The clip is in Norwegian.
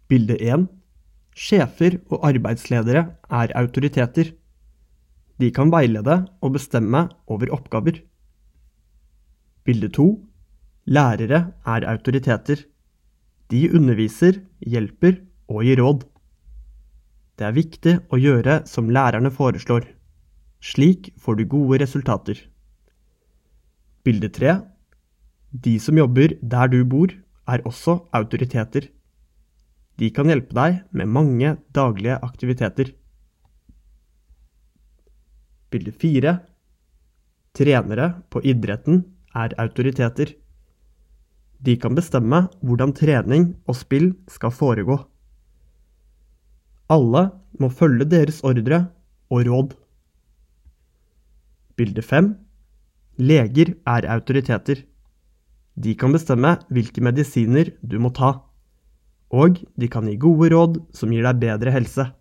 Bilde 1. Sjefer og arbeidsledere er autoriteter. De kan veilede og bestemme over oppgaver. Bilde 2. Lærere er autoriteter. De underviser, hjelper og gir råd. Det er viktig å gjøre som lærerne foreslår. Slik får du gode resultater. Bilde 3. De som jobber der du bor, er også autoriteter. De kan hjelpe deg med mange daglige aktiviteter. Bilde 4. Trenere på idretten er autoriteter. De kan bestemme hvordan trening og spill skal foregå. Alle må følge deres ordre og råd. Bilde 5. Leger er autoriteter. De kan bestemme hvilke medisiner du må ta, og de kan gi gode råd som gir deg bedre helse.